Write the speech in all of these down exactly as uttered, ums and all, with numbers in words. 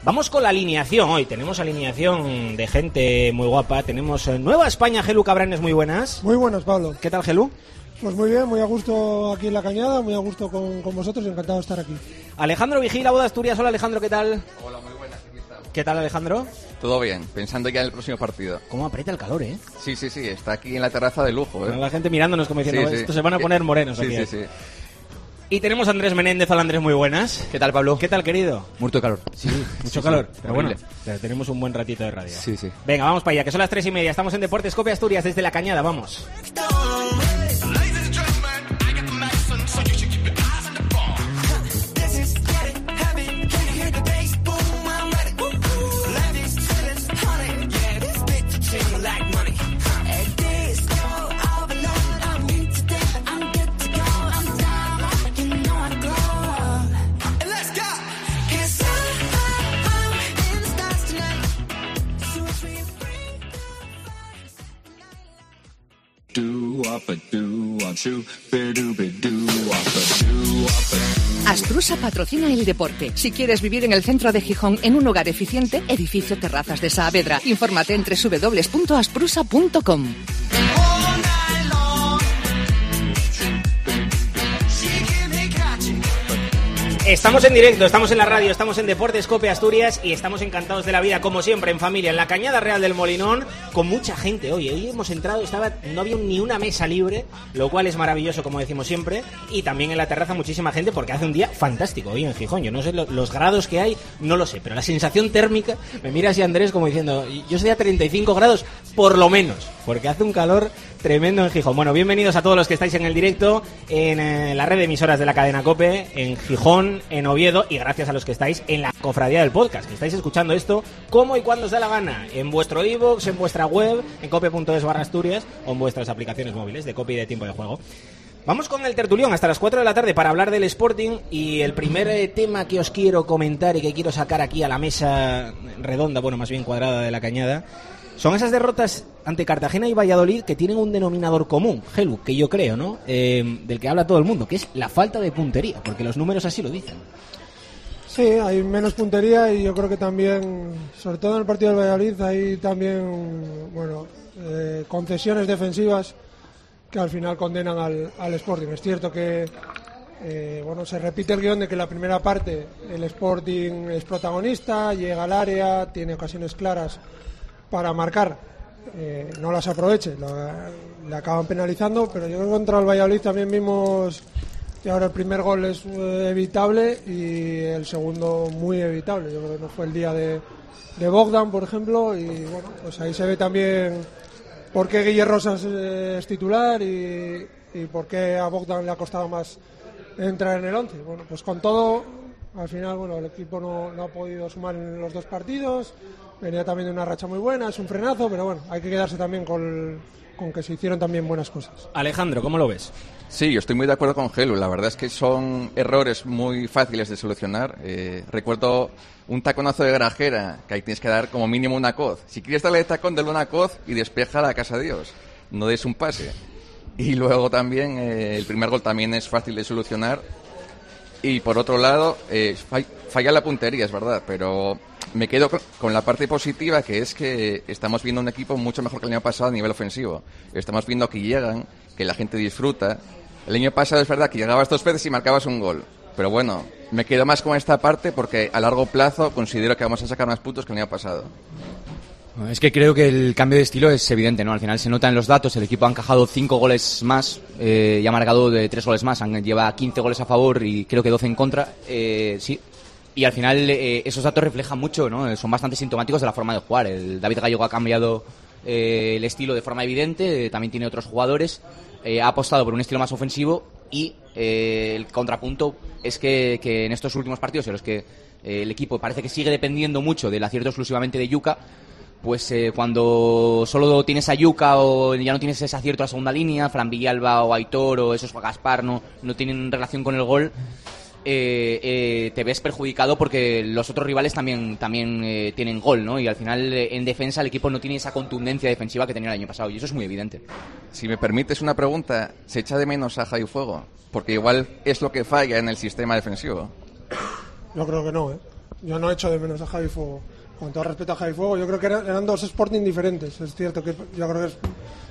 Vamos con la alineación hoy. Tenemos alineación de gente muy guapa. Tenemos Nueva España, Gelu Cabranes, muy buenas. Muy buenas, Pablo. ¿Qué tal, Gelu? Pues muy bien, muy a gusto aquí en la Cañada, muy a gusto con, con vosotros y encantado de estar aquí. Alejandro Vigila, Boda Asturias. Hola, Alejandro, ¿qué tal? Hola, muy buenas, aquí estamos. ¿Qué tal, Alejandro? Todo bien, pensando ya en el próximo partido. ¿Cómo aprieta el calor, eh? Sí, sí, sí, está aquí en la terraza de lujo, eh. La gente mirándonos como diciendo, sí, sí. Esto se van a poner morenos sí, aquí. Sí, sí, sí. Y tenemos a Andrés Menéndez. Hola, Andrés, muy buenas. ¿Qué tal, Pablo? ¿Qué tal, querido? Muerto de calor. Sí, mucho sí, calor. sí, Pero horrible. bueno, tenemos un buen ratito de radio. Sí, sí. Venga, vamos para allá, que son las tres y media. Estamos en Deportes Cope Asturias desde La Cañada, vamos. Asprusa patrocina el deporte. Si quieres vivir en el centro de Gijón en un hogar eficiente, edificio Terrazas de Saavedra. Infórmate en doble u doble u doble u punto asprusa punto com. Estamos en directo, estamos en la radio, estamos en Deportes Cope Asturias y estamos encantados de la vida, como siempre, en familia, en la Cañada Real del Molinón, con mucha gente. Oye, hoy hemos entrado, estaba, no había ni una mesa libre, lo cual es maravilloso, como decimos siempre, y también en la terraza muchísima gente porque hace un día fantástico hoy en Gijón. Yo no sé lo, los grados que hay, no lo sé, pero la sensación térmica, me mira así Andrés como diciendo, yo soy a treinta y cinco grados, por lo menos, porque hace un calor tremendo en Gijón. Bueno, bienvenidos a todos los que estáis en el directo, en eh, la red de emisoras de la cadena COPE, en Gijón, en Oviedo, y gracias a los que estáis en la cofradía del podcast, que estáis escuchando esto como y cuando os da la gana, en vuestro iVoox, en vuestra web, en cope punto es barra Asturias, o en vuestras aplicaciones móviles de Cope y de Tiempo de Juego. Vamos con el tertulión hasta las cuatro de la tarde para hablar del Sporting, y el primer eh, tema que os quiero comentar y que quiero sacar aquí a la mesa redonda, bueno, más bien cuadrada de la Cañada, son esas derrotas ante Cartagena y Valladolid que tienen un denominador común, Gelu, que yo creo, ¿no? Eh, del que habla todo el mundo, que es la falta de puntería, porque los números así lo dicen. Sí, hay menos puntería y yo creo que también, sobre todo en el partido del Valladolid, hay también, bueno, eh, concesiones defensivas que al final condenan al, al Sporting. Es cierto que, eh, bueno, se repite el guión de que en la primera parte el Sporting es protagonista, llega al área, tiene ocasiones claras para marcar, eh, no las aproveche, le acaban penalizando, pero yo creo que contra el Valladolid también vimos que ahora el primer gol es eh, evitable y el segundo muy evitable. Yo creo que no fue el día de, de Bogdan, por ejemplo, y bueno, pues ahí se ve también por qué Guille Rosas eh, es titular y, y por qué a Bogdan le ha costado más entrar en el once. Bueno, pues con todo, al final, bueno, el equipo no, no ha podido sumar en los dos partidos. Venía también de una racha muy buena, es un frenazo, pero bueno, hay que quedarse también con, con que se hicieron también buenas cosas. Alejandro, ¿cómo lo ves? Sí, yo estoy muy de acuerdo con Gelu. La verdad es que son errores muy fáciles de solucionar. Eh, recuerdo un taconazo de Grajera, que ahí tienes que dar como mínimo una coz. Si quieres darle el tacón, dale una coz y despeja la casa de Dios. No des un pase. Y luego también, eh, el primer gol también es fácil de solucionar. Y por otro lado, eh, falla la puntería, es verdad, pero me quedo con la parte positiva, que es que estamos viendo un equipo mucho mejor que el año pasado a nivel ofensivo. Estamos viendo que llegan, que la gente disfruta. El año pasado es verdad que llegabas dos veces y marcabas un gol, pero bueno, me quedo más con esta parte porque a largo plazo considero que vamos a sacar más puntos que el año pasado. Es que creo que el cambio de estilo es evidente, ¿no? Al final se nota en los datos, el equipo ha encajado cinco goles más eh, y ha marcado de tres goles más, han, lleva quince goles a favor y creo que doce en contra, eh, sí. Y al final eh, esos datos reflejan mucho, ¿no? Son bastante sintomáticos de la forma de jugar. El David Gallego ha cambiado eh, el estilo de forma evidente, eh, también tiene otros jugadores, eh, ha apostado por un estilo más ofensivo y eh, el contrapunto es que, que en estos últimos partidos en los que eh, el equipo parece que sigue dependiendo mucho del acierto exclusivamente de Yuka, pues eh, cuando solo tienes a Yuka o ya no tienes ese acierto a la segunda línea, Fran Villalba o Aitor o esos Gaspar no, no tienen relación con el gol, eh, eh, te ves perjudicado porque los otros rivales también también eh, tienen gol, ¿no? Y al final eh, en defensa el equipo no tiene esa contundencia defensiva que tenía el año pasado y eso es muy evidente. Si me permites una pregunta, ¿se echa de menos a Jai Fuego? Porque igual es lo que falla en el sistema defensivo. Yo creo que no, ¿eh? yo no echo de menos a Javi Fuego. Con todo respeto a Javi Fuego, yo creo que eran, eran dos Sporting diferentes. Es cierto que yo creo que es,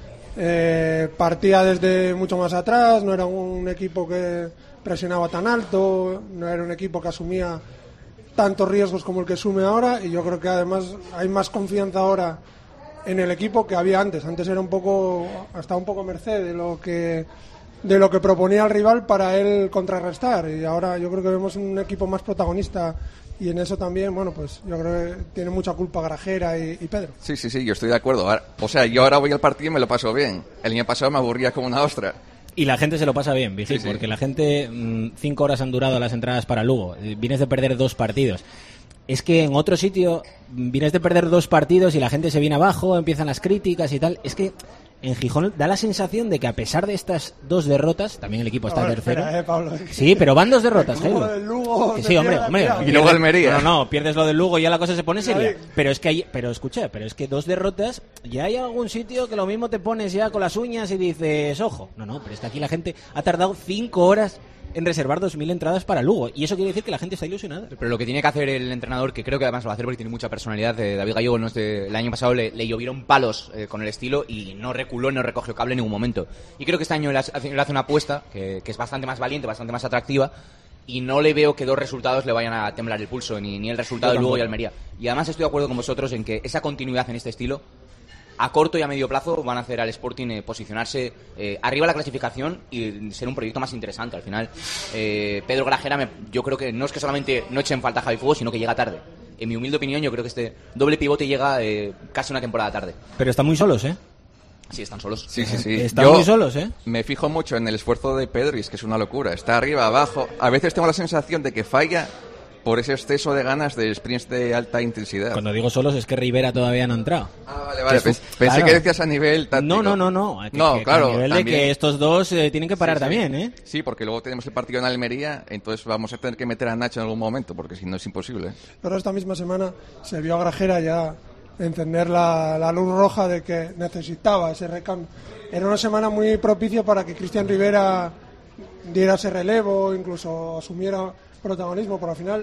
eh, partía desde mucho más atrás, no era un equipo que presionaba tan alto, no era un equipo que asumía tantos riesgos como el que asume ahora, y yo creo que además hay más confianza ahora en el equipo que había antes. Antes era un poco, hasta un poco merced de lo que de lo que proponía el rival para él contrarrestar, y ahora yo creo que vemos un equipo más protagonista, y en eso también, bueno, pues yo creo que tiene mucha culpa Grajera y, y Pedro. Sí, sí, sí, yo estoy de acuerdo. Ahora, o sea, yo ahora voy al partido y me lo paso bien. El año pasado me aburría como una ostra. Y la gente se lo pasa bien, Vigil, sí, sí. porque la gente, mmm, cinco horas han durado las entradas para Lugo. Vienes de perder dos partidos. Es que en otro sitio vienes de perder dos partidos y la gente se viene abajo, empiezan las críticas y tal. Es que en Gijón da la sensación de que a pesar de estas dos derrotas, también el equipo está Ahora, tercero. espera, eh, Pablo. Sí, pero van dos derrotas, Lugo Jairo. del Lugo, Que te sí, hombre, pierdas, hombre. cuidado. Y luego Almería. No, no, pierdes lo del Lugo y ya la cosa se pone seria. Ahí. Pero es que hay, pero escucha, pero es que dos derrotas, ya hay algún sitio que lo mismo te pones ya con las uñas y dices, ojo. No, no, pero es que aquí la gente ha tardado cinco horas en reservar dos mil entradas para Lugo, y eso quiere decir que la gente está ilusionada. Pero lo que tiene que hacer el entrenador, que creo que además lo va a hacer porque tiene mucha personalidad, eh, David Gallego, no es de- el año pasado le, le llovieron palos eh, con el estilo y no reculó, no recogió cable en ningún momento. Y creo que este año le hace, le hace una apuesta que, que es bastante más valiente, bastante más atractiva, y no le veo que dos resultados le vayan a temblar el pulso, ni, ni el resultado de Lugo y Almería. Y además estoy de acuerdo con vosotros en que esa continuidad en este estilo a corto y a medio plazo van a hacer al Sporting eh, posicionarse eh, arriba de la clasificación y ser un proyecto más interesante. Al final, eh, Pedro Grajera, me, yo creo que no es que solamente no echen falta a Javi Fuego, sino que llega tarde. En mi humilde opinión, yo creo que este doble pivote llega eh, casi una temporada tarde. Pero están muy solos, ¿eh? Sí, están solos. Sí, sí, sí. Están Yo muy solos, ¿eh? me fijo mucho en el esfuerzo de Pedro y es que es una locura. Está arriba, abajo. A veces tengo la sensación de que falla por ese exceso de ganas de sprints de alta intensidad. Cuando digo solos es que Rivera todavía no ha entrado. Ah, vale, vale. Que Pens- su- Pensé claro. que decías a nivel táctico. No, no, no, no. Que- No, que- claro. que a nivel también. de que estos dos eh, tienen que parar Sí, sí. también, ¿eh? Sí, porque luego tenemos el partido en Almería, entonces vamos a tener que meter a Nacho en algún momento, porque si no es imposible. Pero esta misma semana se vio a Grajera ya encender la, la luz roja de que necesitaba ese recambio. Era una semana muy propicia para que Cristian Rivera diera ese relevo, incluso asumiera protagonismo, pero al final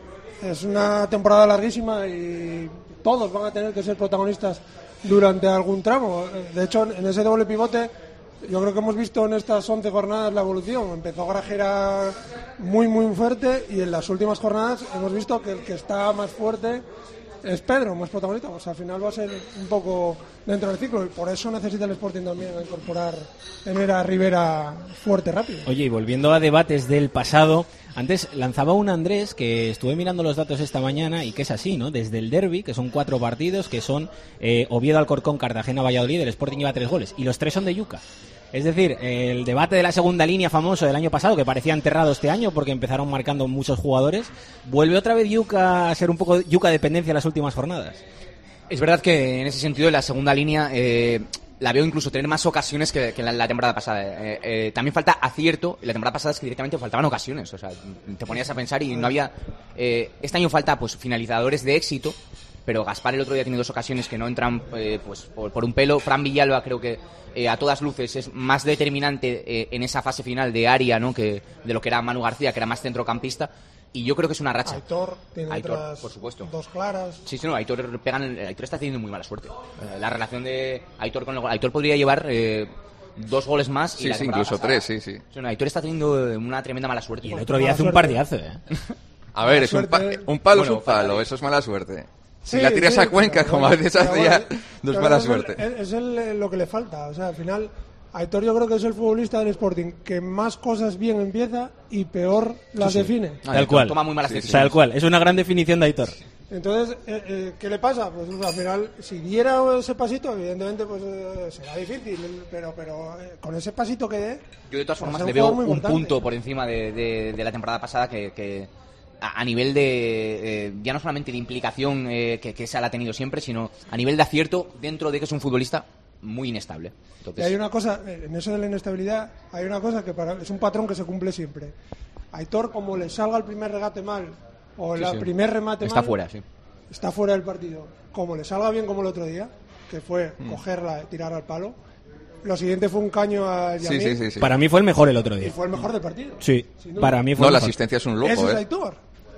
es una temporada larguísima y todos van a tener que ser protagonistas durante algún tramo. De hecho, en ese doble pivote yo creo que hemos visto en estas once jornadas la evolución. Empezó Grajera muy muy fuerte y en las últimas jornadas hemos visto que el que está más fuerte es Pedro, más protagonista. Pues al final va a ser un poco dentro del ciclo y por eso necesita el Sporting también incorporar, tener a Rivera fuerte, rápido. Oye, y volviendo a debates del pasado, antes lanzaba un Andrés que estuve mirando los datos esta mañana y que es así, ¿no? Desde el derbi, que son cuatro partidos, que son eh, Oviedo, Alcorcón, Cartagena, Valladolid, el Sporting lleva tres goles y los tres son de Yuca. Es decir, el debate de la segunda línea famoso del año pasado, que parecía enterrado este año porque empezaron marcando muchos jugadores, vuelve otra vez Yuca a ser un poco Yuca dependencia en las últimas jornadas. Es verdad que en ese sentido la segunda línea eh, la veo incluso tener más ocasiones que, que la, la temporada pasada. Eh, eh, también falta acierto. La temporada pasada es que directamente faltaban ocasiones. O sea, te ponías a pensar y no había... Eh, este año falta pues finalizadores de éxito, pero Gaspar el otro día tiene dos ocasiones que no entran eh, pues por, por un pelo. Fran Villalba creo que eh, a todas luces es más determinante eh, en esa fase final de área, ¿no? que de lo que era Manu García, que era más centrocampista. Y yo creo que es una racha. Aitor tiene Aitor, otras por supuesto. dos claras. Sí, sí, no, Aitor, pegan, Aitor está teniendo muy mala suerte. Eh, la relación de Aitor con el gol. Aitor podría llevar eh, dos goles más. Sí, y la sí, temporada incluso pasada- tres, sí, sí. Sí, no, Aitor está teniendo eh, una tremenda mala suerte. Y el otro día mala hace un suerte. partidazo, ¿eh? A ver, es un, pa- suerte. un palo Bueno, es un palo, para- eso es mala suerte. Si Sí, la tiras sí, a Cuenca, pero como a bueno, veces pero hace ya, bueno, no es pero mala es el- suerte. Es, es el- lo que le falta. O sea, al final, Aitor yo creo que es el futbolista del Sporting que más cosas bien empieza y peor las define. No, Tal Aitor cual. Toma muy malas Sí, sí. decisiones. Tal cual. Es una gran definición de Aitor. Entonces, eh, eh, ¿qué le pasa? Pues al final, si diera ese pasito, evidentemente pues eh, será difícil, pero pero eh, con ese pasito que dé... Yo de todas va a formas ser le un veo jugador muy un importante. punto por encima de, de- de la temporada pasada que, que a, a nivel de, eh, ya no solamente de implicación eh, que, que esa la ha tenido siempre, sino a nivel de acierto dentro de que es un futbolista muy inestable. Y Entonces, hay una cosa, eh, en eso de la inestabilidad, hay una cosa que para, es un patrón que se cumple siempre. Aitor, como le salga el primer regate mal, o el Sí, sí. primer remate está mal, fuera, sí. está fuera del partido. Como le salga bien como el otro día, que fue Mm. cogerla y tirar al palo, lo siguiente fue un caño a Sí, Yamil sí, sí, sí. Para mí fue el mejor el otro y día. fue el mejor del partido. Sí, Sin duda. para mí fue No, el la mejor. asistencia es un lujo, Ese es ¿eh? Aitor.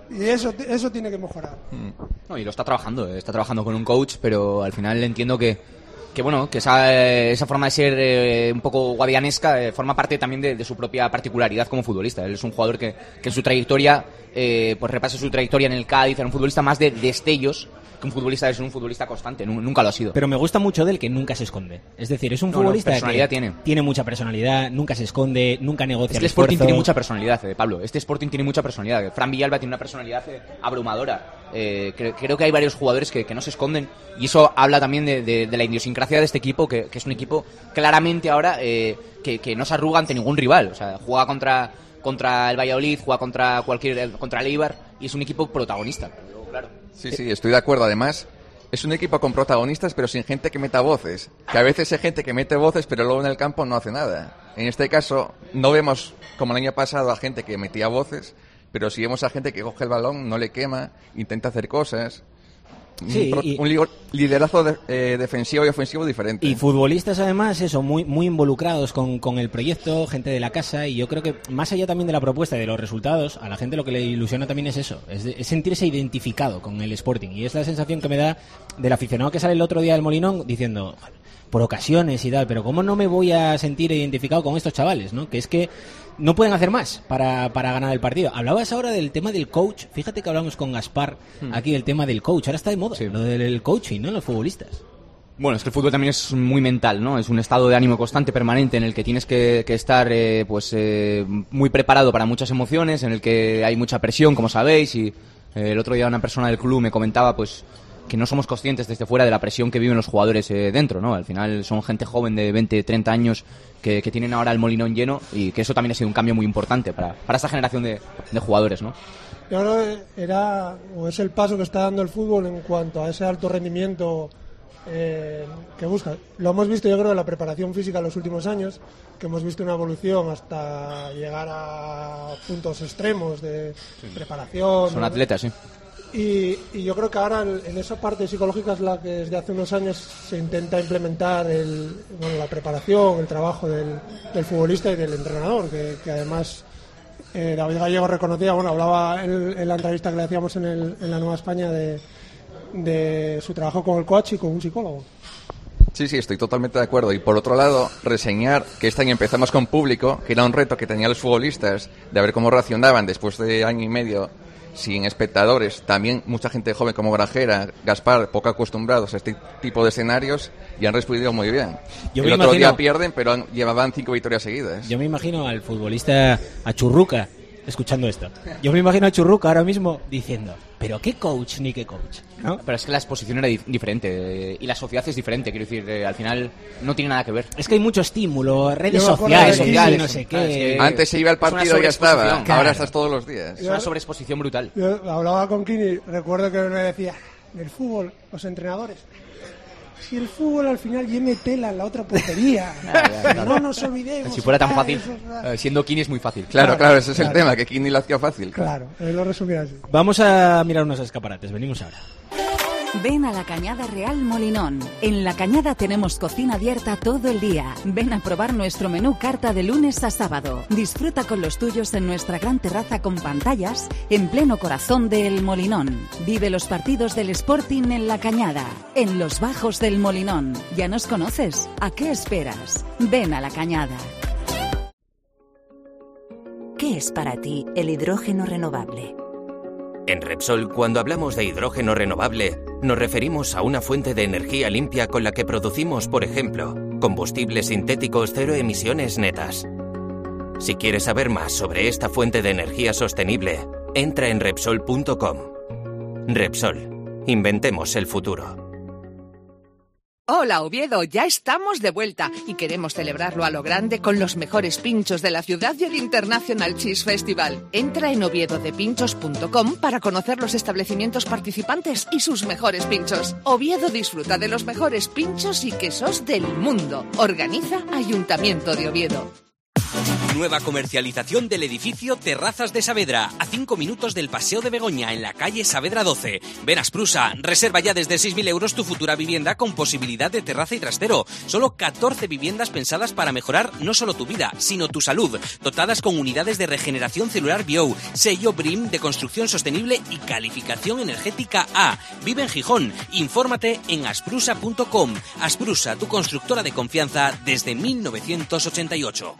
Y eso, eso tiene que mejorar. No, y lo está trabajando, está trabajando con un coach, pero al final entiendo que que bueno, que esa, esa forma de ser eh, un poco guadianesca eh, forma parte también de, de su propia particularidad como futbolista. Él es un jugador que, que en su trayectoria, eh, pues repasa su trayectoria en el Cádiz, era un futbolista más de destellos, que un futbolista es un futbolista constante, nunca lo ha sido. Pero me gusta mucho de él que nunca se esconde. Es decir, es un no, futbolista no, personalidad que tiene. tiene mucha personalidad, nunca se esconde, nunca negocia Este el Sporting esfuerzo. tiene mucha personalidad, eh, Pablo. Este Sporting tiene mucha personalidad. Fran Villalba tiene una personalidad eh, abrumadora. Eh, creo, creo que hay varios jugadores que, que no se esconden y eso habla también de, de, de la idiosincrasia de este equipo, que, que es un equipo claramente ahora eh, que, que no se arruga ante ningún rival. O sea, juega contra, contra el Valladolid, juega contra cualquier contra el Eibar y es un equipo protagonista. Pero, claro. Sí, sí, estoy de acuerdo. Además, es un equipo con protagonistas, pero sin gente que meta voces. Que a veces hay gente que mete voces, pero luego en el campo no hace nada. En este caso, no vemos, como el año pasado, a gente que metía voces, pero sí vemos a gente que coge el balón, no le quema, intenta hacer cosas. Sí, un, y, un liderazgo de, eh, defensivo y ofensivo diferente. Y futbolistas, además, eso, muy muy involucrados con, con el proyecto, gente de la casa, y yo creo que más allá también de la propuesta y de los resultados, a la gente lo que le ilusiona también es eso, es, de, es sentirse identificado con el Sporting, y es la sensación que me da del aficionado que sale el otro día del Molinón diciendo, por ocasiones y tal, pero ¿cómo no me voy a sentir identificado con estos chavales, ¿no? Que es que no pueden hacer más para, para ganar el partido. Hablabas ahora del tema del coach. Fíjate que hablamos con Gaspar aquí del tema del coach. Ahora está de moda, sí, lo del coaching, ¿no? Los futbolistas. Bueno, es que el fútbol también es muy mental, ¿no? Es un estado de ánimo constante, permanente, en el que tienes que, que estar eh, pues eh, muy preparado para muchas emociones, en el que hay mucha presión, como sabéis, y eh, el otro día una persona del club me comentaba pues que no somos conscientes desde fuera de la presión que viven los jugadores eh, dentro, ¿no? Al final son gente joven de veinte, treinta años que, que tienen ahora el Molinón lleno, y que eso también ha sido un cambio muy importante para, para esta generación de, de jugadores, ¿no? Y ahora era, o es el paso que está dando el fútbol en cuanto a ese alto rendimiento eh, que busca. Lo hemos visto, yo creo, en la preparación física en los últimos años, que hemos visto una evolución hasta llegar a puntos extremos de sí. preparación. Son ¿no? atletas, sí. Y, y yo creo que ahora en esa parte psicológica es la que desde hace unos años se intenta implementar el, bueno, la preparación, el trabajo del, del futbolista y del entrenador, que, que además eh, David Gallego reconocía, bueno, hablaba en, en la entrevista que le hacíamos en, el, en la Nueva España de, de su trabajo con el coach y con un psicólogo. Sí, sí, estoy totalmente de acuerdo. Y por otro lado, reseñar que este año empezamos con público, que era un reto que tenían los futbolistas de ver cómo reaccionaban después de año y medio sin espectadores. También mucha gente joven como Grajera, Gaspar, poco acostumbrados a este tipo de escenarios, y han respondido muy bien. Yo el me otro imagino, día pierden, pero han, llevaban cinco victorias seguidas. Yo me imagino al futbolista, a Churruca, escuchando esto. Yo me imagino a Churruca ahora mismo diciendo, pero qué coach ni qué coach, ¿no? Pero es que la exposición era dif- diferente eh, y la sociedad es diferente, quiero decir, eh, al final no tiene nada que ver. Es que hay mucho estímulo, redes Yo sociales, sociales, no sé qué. es que Antes se iba al partido y ya estaba, Claro. ahora estás todos los días. Es una sobreexposición brutal. Yo hablaba con Kini, recuerdo que me decía, del fútbol, los entrenadores, si el fútbol al final lleve tela en la otra portería, no nos olvidemos. Si fuera tan ah, fácil, eso es verdad. eh, siendo Kini es muy fácil. Claro, Claro, claro, ese es claro. el tema, que Kini lo hacía fácil. Claro, él lo resumía así. Vamos a mirar unos escaparates, venimos ahora. Ven a la Cañada Real Molinón. En la Cañada tenemos cocina abierta todo el día. Ven a probar nuestro menú carta de lunes a sábado. Disfruta con los tuyos en nuestra gran terraza con pantallas en pleno corazón del Molinón. Vive los partidos del Sporting en la Cañada, en los bajos del Molinón. ¿Ya nos conoces? ¿A qué esperas? Ven a la Cañada. ¿Qué es para ti el hidrógeno renovable? En Repsol, cuando hablamos de hidrógeno renovable, nos referimos a una fuente de energía limpia con la que producimos, por ejemplo, combustibles sintéticos cero emisiones netas. Si quieres saber más sobre esta fuente de energía sostenible, entra en Repsol punto com. Repsol, inventemos el futuro. Hola Oviedo, ya estamos de vuelta y queremos celebrarlo a lo grande con los mejores pinchos de la ciudad y el International Cheese Festival. Entra en oviedo de pinchos punto com para conocer los establecimientos participantes y sus mejores pinchos. Oviedo disfruta de los mejores pinchos y quesos del mundo. Organiza Ayuntamiento de Oviedo. Nueva comercialización del edificio Terrazas de Saavedra, a cinco minutos del Paseo de Begoña, en la calle Saavedra doce. Ven a Sprusa, reserva ya desde seis mil euros tu futura vivienda con posibilidad de terraza y trastero. Solo catorce viviendas pensadas para mejorar no solo tu vida, sino tu salud. Dotadas con unidades de regeneración celular Bio, sello B R I M de construcción sostenible y calificación energética A. Vive en Gijón. Infórmate en asprusa punto com. Asprusa, tu constructora de confianza desde mil novecientos ochenta y ocho.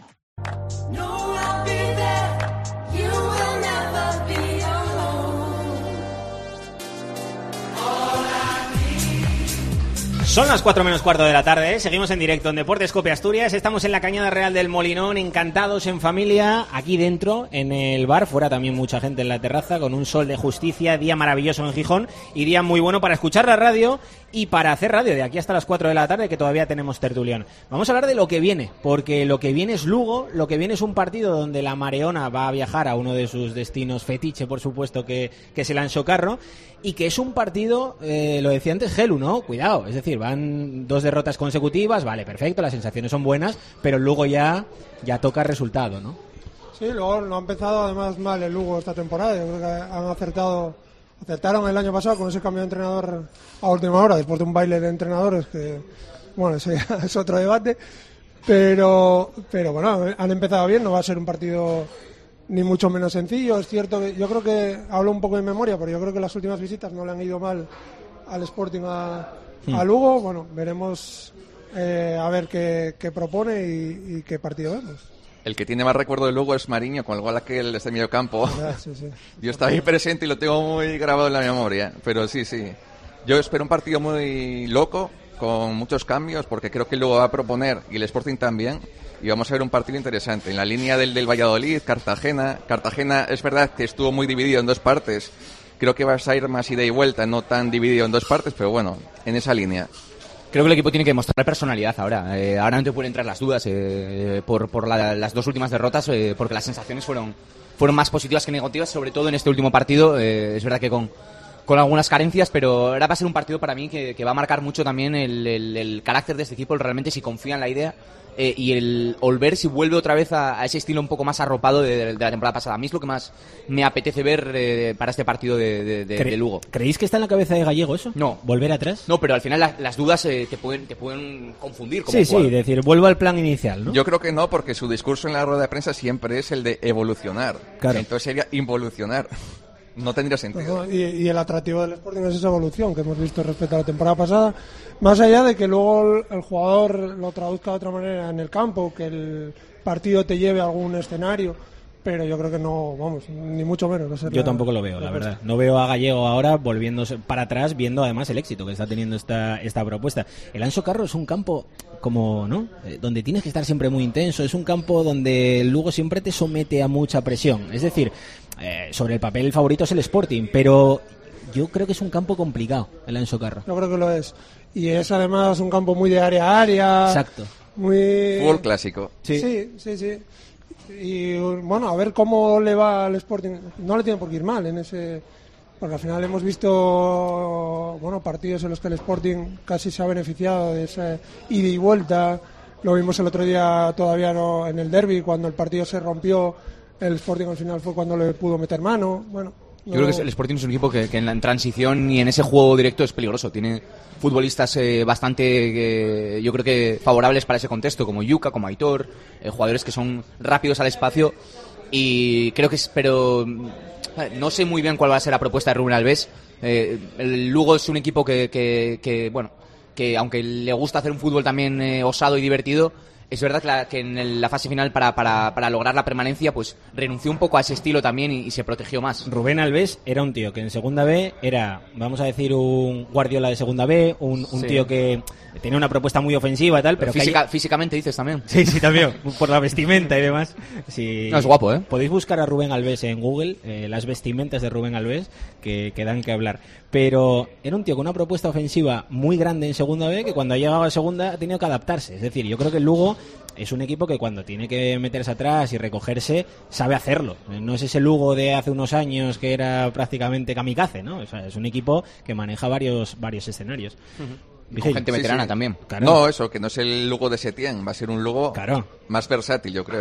Son las cuatro menos cuarto de la tarde, ¿eh? Seguimos en directo en Deportes Cope Asturias, estamos en la Cañada Real del Molinón, encantados en familia, aquí dentro, en el bar, fuera también mucha gente en la terraza, con un sol de justicia, día maravilloso en Gijón y día muy bueno para escuchar la radio y para hacer radio de aquí hasta las cuatro de la tarde, que todavía tenemos tertulión. Vamos a hablar de lo que viene, porque lo que viene es Lugo, lo que viene es un partido donde la Mareona va a viajar a uno de sus destinos fetiche, por supuesto, que, que es el Anxo Carro, y que es un partido, eh, lo decía antes Gelu, ¿no? Cuidado, es decir, van dos derrotas consecutivas, vale, perfecto, las sensaciones son buenas, pero luego ya, ya toca resultado, ¿no? Sí, luego no ha empezado además mal el Lugo esta temporada. Yo creo que han acertado, acertaron el año pasado con ese cambio de entrenador a última hora, después de un baile de entrenadores que, bueno, ese es otro debate, pero, pero bueno, han empezado bien, no va a ser un partido ni mucho menos sencillo. Es cierto que yo creo que, hablo un poco de memoria, pero yo creo que las últimas visitas no le han ido mal al Sporting a, a Lugo. Bueno, veremos eh, a ver qué, qué propone y, y qué partido vemos. El que tiene más recuerdo de Lugo es Mariño, con el gol aquel desde medio campo. Ah, sí, sí. Yo estaba ahí presente y lo tengo muy grabado en la memoria, pero sí, sí. Yo espero un partido muy loco, con muchos cambios, porque creo que Lugo va a proponer, y el Sporting también, y vamos a ver un partido interesante. En la línea del, del Valladolid, Cartagena. Cartagena es verdad que estuvo muy dividido en dos partes. Creo que va a ir más ida y vuelta, no tan dividido en dos partes, pero bueno, en esa línea. Creo que el equipo tiene que mostrar personalidad ahora. Eh, ahora no te pueden entrar las dudas eh, por, por la, las dos últimas derrotas, eh, porque las sensaciones fueron, fueron más positivas que negativas, sobre todo en este último partido. Eh, es verdad que con, con algunas carencias, pero ahora va a ser un partido para mí que, que va a marcar mucho también el, el, el carácter de este equipo, el realmente si confía en la idea. Eh, y el volver si vuelve otra vez a, a ese estilo un poco más arropado de, de la temporada pasada. A mí es lo que más me apetece ver eh, para este partido de, de, de, ¿Cre- de Lugo. ¿Creéis que está en la cabeza de Gallego eso? No. ¿Volver atrás? No, pero al final la, las dudas eh, te, pueden, te pueden confundir. Como Sí, jugador. sí, decir, vuelvo al plan inicial, ¿no? Yo creo que no, porque su discurso en la rueda de prensa siempre es el de evolucionar. Claro. Entonces sería involucionar. No tendría sentido. Y, y el atractivo del Sporting es esa evolución que hemos visto respecto a la temporada pasada, más allá de que luego el, el jugador lo traduzca de otra manera en el campo, que el partido te lleve a algún escenario, pero yo creo que no, vamos, ni mucho menos. Va a ser Yo la- tampoco lo veo, la la verdad. No veo a Gallego ahora volviéndose para atrás, viendo además el éxito que está teniendo esta, esta propuesta. El Anxo Carro es un campo como, ¿no? Eh, donde tienes que estar siempre muy intenso. Es un campo donde el Lugo siempre te somete a mucha presión. Es decir, eh, sobre el papel el favorito es el Sporting, pero yo creo que es un campo complicado, el Anxo Carro. Yo creo que lo es. Y es además un campo muy de área a área. Exacto. Muy... Fútbol clásico. Sí. Sí, sí, sí. Y bueno, a ver cómo le va al Sporting. No le tiene por qué ir mal en ese, porque al final hemos visto, bueno, partidos en los que el Sporting casi se ha beneficiado de esa ida y vuelta. Lo vimos el otro día todavía no en el derbi, cuando el partido se rompió, el Sporting al final fue cuando le pudo meter mano. Bueno, Yo creo que el Sporting es un equipo que, que en la en transición y en ese juego directo es peligroso. Tiene futbolistas eh, bastante, eh, yo creo que favorables para ese contexto, como Yuka, como Aitor, eh, jugadores que son rápidos al espacio. Y creo que es, pero eh, no sé muy bien cuál va a ser la propuesta de Rubén Alves. Eh, el Lugo es un equipo que, que, que, bueno, que aunque le gusta hacer un fútbol también eh, osado y divertido, es verdad que, la, que en el, la fase final para, para, para lograr la permanencia pues renunció un poco a ese estilo también y, y se protegió más. Rubén Alves era un tío que en segunda B era, vamos a decir, un Guardiola de segunda B, un, un Sí. tío que tenía una propuesta muy ofensiva y tal, pero, Pero física, que hay... físicamente dices también. Sí, sí, también, por la vestimenta y demás. Sí. No, es guapo, ¿eh? Podéis buscar a Rubén Alves en Google, eh, las vestimentas de Rubén Alves, que, que dan que hablar. Pero era un tío con una propuesta ofensiva muy grande en segunda B, que cuando ha llegado a segunda ha tenido que adaptarse. Es decir, yo creo que el Lugo es un equipo que cuando tiene que meterse atrás y recogerse, sabe hacerlo. No es ese Lugo de hace unos años que era prácticamente kamikaze, ¿no? O sea, es un equipo que maneja varios, varios escenarios. Y con gente Sí, veterana sí. también. Claro. No, eso, que no es el Lugo de Setién, va a ser un Lugo Claro. más versátil, yo creo.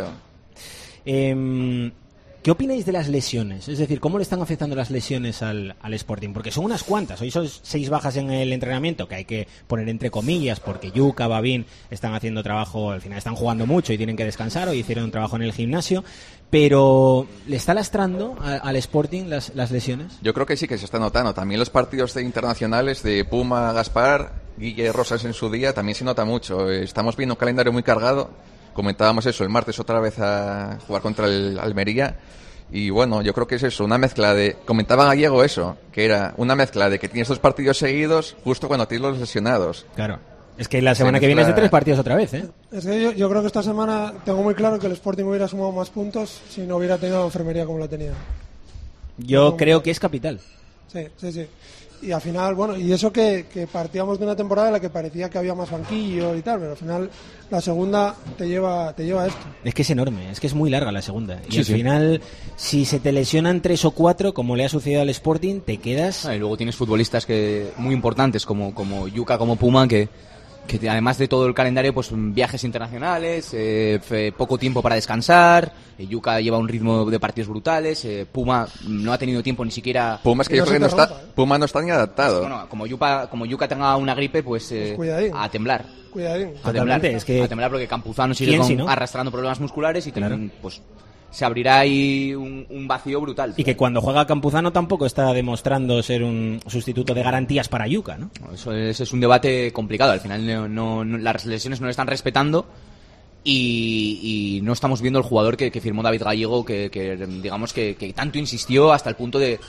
Eh, ¿Qué opináis de las lesiones? Es decir, ¿cómo le están afectando las lesiones al, al Sporting? Porque son unas cuantas. Hoy son seis bajas en el entrenamiento, que hay que poner entre comillas, porque Yuka, Babín están haciendo trabajo, al final están jugando mucho y tienen que descansar, hoy hicieron un trabajo en el gimnasio, pero ¿le está lastrando a, al Sporting las, las lesiones? Yo creo que sí que se está notando. También los partidos de internacionales de Puma, Gaspar, Guille Rosas en su día, también se nota mucho. Estamos viendo un calendario muy cargado. Comentábamos eso, el martes otra vez a jugar contra el Almería. Y bueno, yo creo que es eso, una mezcla de... Comentaba Gallego eso, que era una mezcla de que tienes dos partidos seguidos justo cuando tienes los lesionados. Claro. Es que la semana se que viene es de tres partidos otra vez, ¿eh? Es que yo, yo creo que esta semana tengo muy claro que el Sporting hubiera sumado más puntos si no hubiera tenido la enfermería como la tenía. Yo creo que es capital. Sí, sí, sí. Y al final, bueno, y eso que, que partíamos de una temporada en la que parecía que había más banquillo y tal, pero al final la segunda te lleva te lleva a esto. Es que es enorme, es que es muy larga la segunda. Y sí, al sí. final, si se te lesionan tres o cuatro, como le ha sucedido al Sporting, te quedas... Ah, y luego tienes futbolistas que muy importantes, como, como Yuka, como Puma, que... que además de todo el calendario, pues viajes internacionales, eh, fe, poco tiempo para descansar, eh, Yuka lleva un ritmo de partidos brutales, eh, Puma no ha tenido tiempo ni siquiera... Puma es que no yo creo que no rompa, está, ¿eh? Puma no está ni adaptado. Bueno, como Yuka, como Yuka tenga una gripe, pues, eh, Pues cuidadín. a temblar. Cuidadín. A temblar, es que... a temblar porque Campuzano sigue ¿Quién con, si no? arrastrando problemas musculares y Claro. que, pues se abrirá ahí un, un vacío brutal. Y que cuando juega Campuzano tampoco está demostrando ser un sustituto de garantías para Yuka, ¿no? Eso es, es un debate complicado. Al final no, no, no- las lesiones no le están respetando y, y no estamos viendo el jugador que, que firmó David Gallego, que, que digamos que, que tanto insistió hasta el punto de,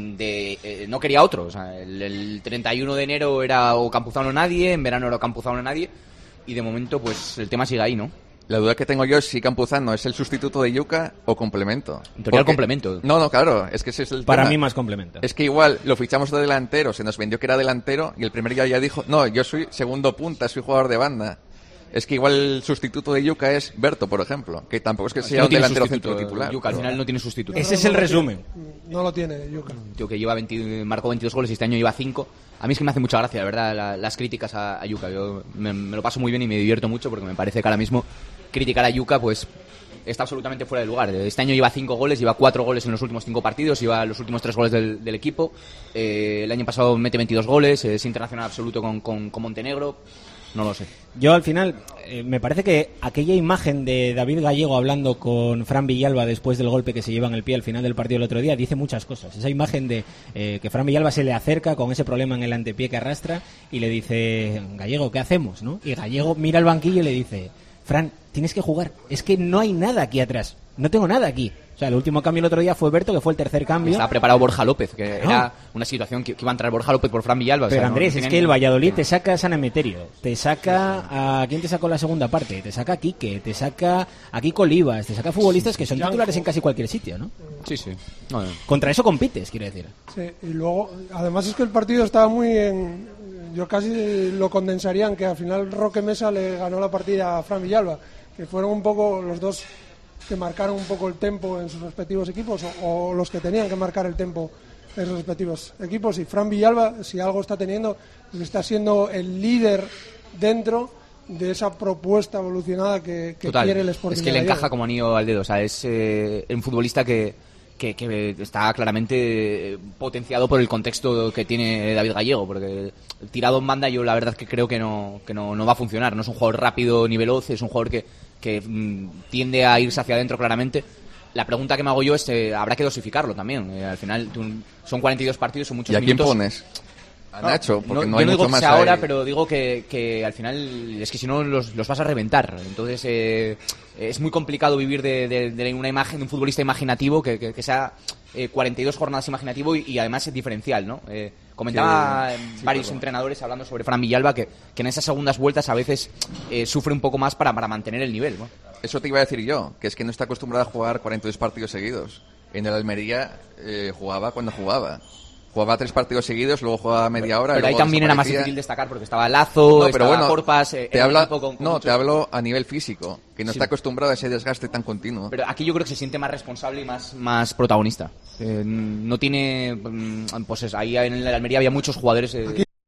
de eh, no quería otro. O sea, el, el treinta y uno de enero era o Campuzano o nadie, en verano era Campuzano o nadie, y de momento pues el tema sigue ahí, ¿no? La duda que tengo yo es si Campuzano es el sustituto de Yuka o complemento. En teoría el Porque- complemento. No, no, claro, es que ese es el Para tema. mí más complemento. Es que igual lo fichamos de delantero, se nos vendió que era delantero y el primer día ya dijo, no, yo soy segundo punta, soy jugador de banda. Es que igual el sustituto de Yuka es Berto, por ejemplo, que tampoco es que sea no un tiene delantero sustituto, centro titular. Yuka al final no tiene sustituto. Ese es el No lo resumen. tiene. No lo tiene Yuka. Tío que lleva veinte, marcó veintidós goles y este año lleva cinco. A mí es que me hace mucha gracia, la verdad, la- las críticas a, a Yuka. Yo me, me lo paso muy bien y me divierto mucho porque me parece que ahora mismo criticar a Yuka pues está absolutamente fuera de lugar. Este año lleva cinco goles, lleva cuatro goles en los últimos cinco partidos, lleva los últimos tres goles del, del equipo. Eh, el año pasado mete veintidós goles, es internacional absoluto con, con, con Montenegro. No lo sé. Yo al final, eh, me parece que aquella imagen de David Gallego hablando con Fran Villalba después del golpe que se lleva en el pie al final del partido el otro día, dice muchas cosas. Esa imagen de eh, que Fran Villalba se le acerca con ese problema en el antepié que arrastra y le dice, Gallego, ¿qué hacemos? ¿No? Y Gallego mira al banquillo y le dice, Fran, tienes que jugar, es que no hay nada aquí atrás, no tengo nada aquí. O sea, el último cambio el otro día fue Berto, que fue el tercer cambio. Estaba preparado Borja López, que Claro. era una situación que, que iba a entrar Borja López por Fran Villalba. o Pero sea, no- Andrés, no es tiene que el ni- Valladolid te saca a San Emeterio, te saca a... ¿Quién te sacó la segunda parte? Te saca a Quique, te saca a Kiko Olivas, te saca futbolistas que son titulares en casi cualquier sitio, ¿no? Sí, sí. No, no. Contra eso compites, quiero decir. Sí, y luego, además es que el partido estaba muy en... Yo casi lo condensaría en que al final Roque Mesa le ganó la partida a Fran Villalba, que fueron un poco los dos que marcaron un poco el tempo en sus respectivos equipos, o, o los que tenían que marcar el tempo en sus respectivos equipos. Y Fran Villalba, si algo está teniendo, está siendo el líder dentro de esa propuesta evolucionada que, que Total. quiere el Sporting. Es que de le Gallego. encaja como anillo al dedo. O sea, es eh, un futbolista que, que, que está claramente eh, potenciado por el contexto que tiene David Gallego. Porque tirado en banda, yo la verdad que creo que no, que no, no va a funcionar. No es un jugador rápido ni veloz, es un jugador que, que mm, tiende a irse hacia adentro claramente. La pregunta que me hago yo es, eh, habrá que dosificarlo también. Eh, al final tú- son cuarenta y dos partidos, son muchos ¿Y a quién minutos. pones? A Nacho, porque no, No, hay yo no digo mucho que más sea ahora, ahí. pero digo que, que al final es que si no los, los vas a reventar. Entonces eh, es muy complicado vivir de, de- de una imagen de un futbolista imaginativo que, que- que sea eh, cuarenta y dos jornadas imaginativo y, y además es diferencial, ¿no? Eh, comentaba Que- eh, sí, varios perdón. entrenadores hablando sobre Fran Villalba que, que en esas segundas vueltas a veces eh, sufre un poco más para, para mantener el nivel, ¿no? Eso te iba a decir yo, que es que no está acostumbrado a jugar cuarenta y dos partidos seguidos. En el Almería eh, jugaba cuando jugaba. Jugaba tres partidos seguidos, luego jugaba media hora. Pero ahí luego también era más desaparecía. difícil destacar porque estaba Lazo, No, pero estaba bueno, Corpas, eh, te era un habla, equipo con- con no, muchos- te hablo a nivel físico, que no Sí. está acostumbrado a ese desgaste tan continuo. Pero aquí yo creo que se siente más responsable y más, más protagonista. Eh, no tiene... mm, Pues eso, ahí en el Almería había muchos jugadores... eh, Aquí el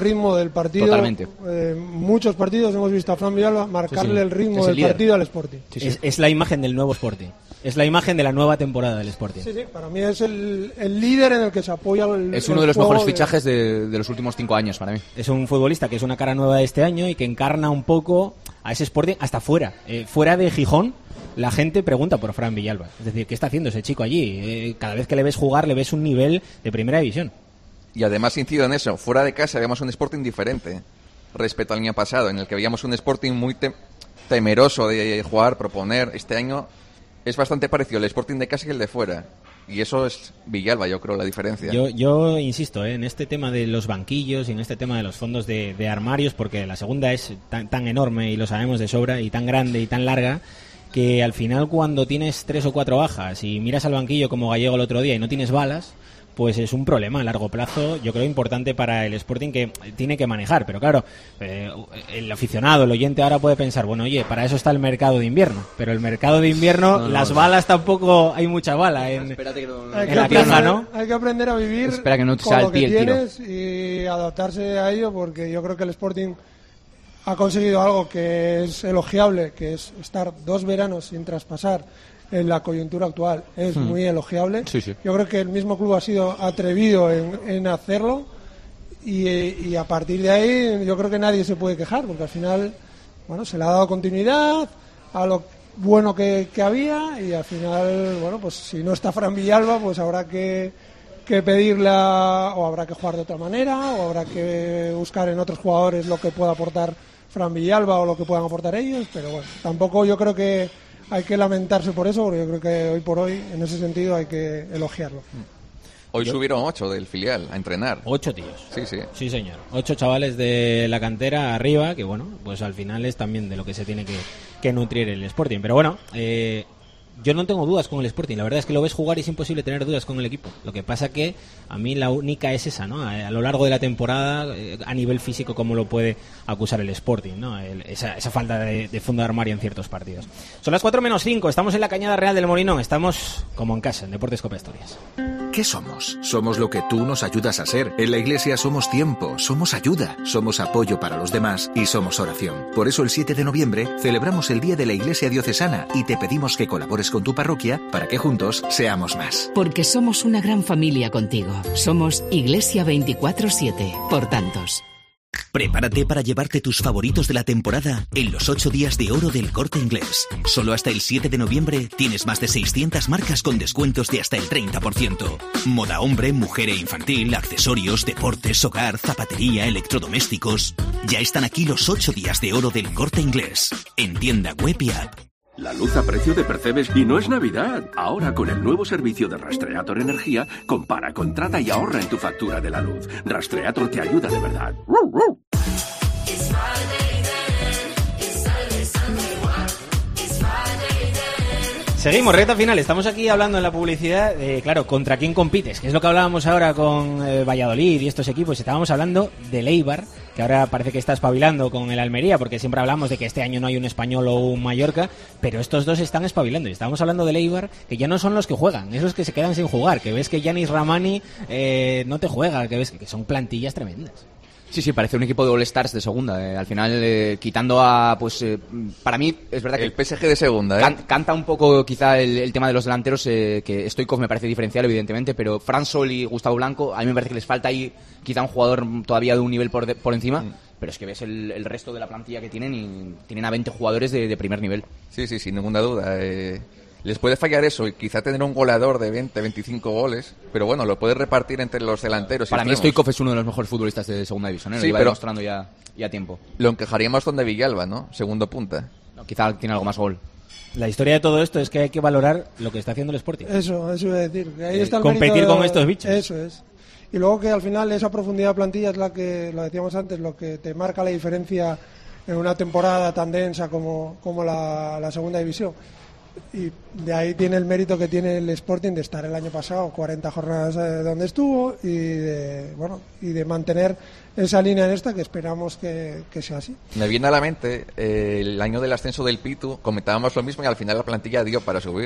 ritmo del partido. Totalmente. Eh, muchos partidos hemos visto a Fran Villalba marcarle sí, sí. el ritmo es del el líder. partido al Sporting. Sí, sí. Es, es la imagen del nuevo Sporting. Es la imagen de la nueva temporada del Sporting. Sí, sí, para mí es el, el líder en el que se apoya el Es uno el de los mejores de... fichajes de, de los últimos cinco años para mí. Es un futbolista que es una cara nueva de este año y que encarna un poco a ese Sporting hasta fuera. Eh, fuera de Gijón, la gente pregunta por Fran Villalba. Es decir, ¿qué está haciendo ese chico allí? Eh, cada vez que le ves jugar, le ves un nivel de primera división. Y además incido en eso, fuera de casa veíamos un Sporting diferente respecto al año pasado, en el que veíamos un Sporting muy te- temeroso de jugar, proponer. Este año es bastante parecido el Sporting de casa que el de fuera. Y eso es Villalba, yo creo, la diferencia. Yo, yo insisto ¿eh? en este tema de los banquillos y en este tema de los fondos de, de armarios, porque la segunda es tan, tan enorme y lo sabemos de sobra, y tan grande y tan larga, que al final cuando tienes tres o cuatro bajas y miras al banquillo como Gallego el otro día y no tienes balas, pues es un problema a largo plazo, yo creo importante para el Sporting, que tiene que manejar. Pero claro, eh, el aficionado, el oyente ahora puede pensar, bueno, oye, para eso está el mercado de invierno, pero el mercado de invierno, no, no, las no. balas tampoco, hay mucha bala en, que no, en la caja, ¿no? Hay que aprender a vivir Espera que no te con lo que el tienes tiro. Y adaptarse a ello, porque yo creo que el Sporting ha conseguido algo que es elogiable, que es estar dos veranos sin traspasar en la coyuntura actual. Es hmm. muy elogiable. Sí, sí. Yo creo que el mismo club ha sido atrevido en, en hacerlo y, y a partir de ahí yo creo que nadie se puede quejar, porque al final, bueno, se le ha dado continuidad a lo bueno que, que había, y al final, bueno, pues si no está Fran Villalba, pues habrá que, que pedirla, o habrá que jugar de otra manera, o habrá que buscar en otros jugadores lo que pueda aportar Fran Villalba o lo que puedan aportar ellos. Pero bueno, tampoco yo creo que hay que lamentarse por eso, porque yo creo que hoy por hoy, en ese sentido, hay que elogiarlo. Hoy subieron ocho del filial a entrenar. Ocho tíos. Sí, sí. Sí, señor. Ocho chavales de la cantera arriba, que bueno, pues al final es también de lo que se tiene que, que nutrir el Sporting. Pero bueno, eh, yo no tengo dudas con el Sporting. La verdad es que lo ves jugar y es imposible tener dudas con el equipo. Lo que pasa que a mí la única es esa, ¿no? A, a lo largo de la temporada, eh, a nivel físico, cómo lo puede acusar el Sporting, ¿no? El, esa, esa falta de, de fondo de armario en ciertos partidos. Son las cuatro menos cinco, estamos en la Cañada Real del Molinón. Estamos como en casa, en Deportes Cope Asturias. ¿Qué somos? Somos lo que tú nos ayudas a ser. En la Iglesia somos tiempo, somos ayuda, somos apoyo para los demás y somos oración. Por eso el siete de noviembre celebramos el Día de la Iglesia Diocesana y te pedimos que colabores con tu parroquia para que juntos seamos más. Porque somos una gran familia contigo. Somos Iglesia veinticuatro siete, por tantos. Prepárate para llevarte tus favoritos de la temporada en los ocho días de oro del Corte Inglés. Solo hasta el siete de noviembre tienes más de seiscientas marcas con descuentos de hasta el treinta por ciento. Moda hombre, mujer e infantil, accesorios, deportes, hogar, zapatería, electrodomésticos. Ya están aquí los ocho días de oro del Corte Inglés. En tienda web y app. La luz a precio de Percebes y no es Navidad. Ahora con el nuevo servicio de Rastreator Energía, compara, contrata y ahorra en tu factura de la luz. Rastreator te ayuda de verdad. Seguimos, recta final. Estamos aquí hablando en la publicidad de, claro, contra quién compites, que es lo que hablábamos ahora con eh, Valladolid y estos equipos. Estábamos hablando del Eibar, que ahora parece que está espabilando con el Almería, porque siempre hablamos de que este año no hay un Español o un Mallorca, pero estos dos están espabilando. Y estábamos hablando del Eibar, que ya no son los que juegan, esos que se quedan sin jugar, que ves que Yanis Ramani eh, no te juega, que ves que son plantillas tremendas. Sí, sí, parece un equipo de All-Stars de segunda. Eh. Al final, eh, quitando a, pues, eh, para mí, es verdad que... El P S G de segunda, ¿eh? Can, canta un poco, quizá, el, el tema de los delanteros, eh, que Stoichkov me parece diferencial, evidentemente, pero Fran Sol y Gustavo Blanco, a mí me parece que les falta ahí, quizá, un jugador todavía de un nivel por, de, por encima, mm. pero es que ves el, el resto de la plantilla que tienen y tienen a veinte jugadores de, de primer nivel. Sí, sí, sin ninguna duda. Eh... Les puede fallar eso y quizá tener un goleador de veinte, veinticinco goles, pero bueno, lo puede repartir entre los delanteros. Para mí Stoichkov es uno de los mejores futbolistas de segunda división, ¿eh? Sí, lo iba pero demostrando ya, ya a tiempo. Lo encajaríamos donde Villalba, ¿no? Segundo punta. No, quizá tiene algo más gol. La historia de todo esto es que hay que valorar lo que está haciendo el Sporting. Eso, eso iba a decir. Que ahí eh, está el competir de... con estos bichos. Eso es. Y luego que al final esa profundidad de plantilla es la que, lo decíamos antes, lo que te marca la diferencia en una temporada tan densa como, como la, la segunda división. Y de ahí tiene el mérito que tiene el Sporting de estar el año pasado cuarenta jornadas eh, donde estuvo y de, bueno, y de mantener esa línea en esta, que esperamos que, que sea así. Me viene a la mente eh, el año del ascenso del Pitu, comentábamos lo mismo y al final la plantilla dio para subir.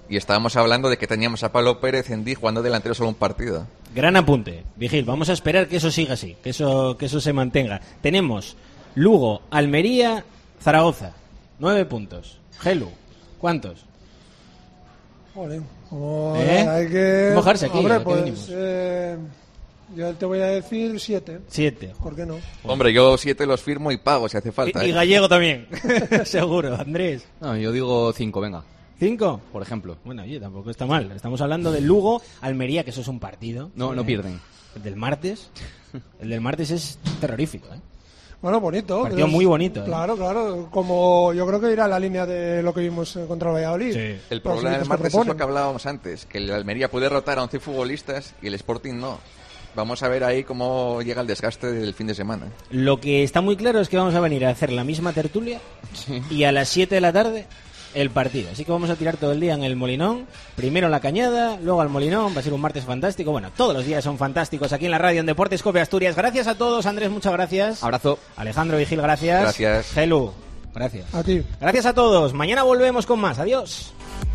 Y estábamos hablando de que teníamos a Pablo Pérez en D jugando delantero solo un partido. Gran apunte, Vigil. Vamos a esperar que eso siga así, que eso, que eso se mantenga. Tenemos Lugo, Almería, Zaragoza. Nueve puntos. Gelu, ¿cuántos? Joder, como ¿Eh? hay que mojarse aquí. Hombre, ¿a qué pues, venimos? eh, yo te voy a decir siete. Siete. ¿Por qué no? Hombre, yo siete los firmo y pago si hace falta. Y, y ¿eh? Gallego también, seguro. Andrés. No, yo digo cinco, venga. ¿Cinco? Por ejemplo. Bueno, oye, tampoco está mal. Estamos hablando del Lugo, Almería, que eso es un partido. No, no pierden. El del martes. El del martes es terrorífico, ¿eh? Bueno, bonito. Partido es- muy bonito, ¿eh? Claro, claro. Como yo creo que irá a la línea de lo que vimos eh, contra el Valladolid. El Los problema del equipos que martes es proponen. lo que hablábamos antes, que el Almería puede rotar a once futbolistas y el Sporting no. Vamos a ver ahí cómo llega el desgaste del fin de semana. Lo que está muy claro es que vamos a venir a hacer la misma tertulia y a las siete de la tarde el partido. Así que vamos a tirar todo el día en el Molinón. Primero en la Cañada, luego al Molinón. Va a ser un martes fantástico. Bueno, todos los días son fantásticos aquí en la radio en Deportes Cope Asturias. Gracias a todos. Andrés, muchas gracias. Abrazo. Alejandro Vigil, gracias. Gracias. Gelu, gracias. A ti. Gracias a todos. Mañana volvemos con más. Adiós.